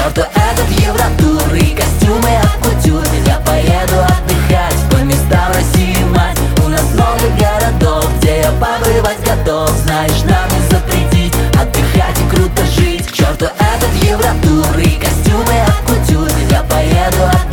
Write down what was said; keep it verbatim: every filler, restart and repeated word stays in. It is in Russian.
черту этот Евротур и костюмы от кутюр. Я поеду отдыхать по местам России, мать. У нас много городов, где я побывать готов. Знаешь, нам не запретить отдыхать и круто жить. К черту этот Евротур и костюмы от кутюр. Я поеду отдыхать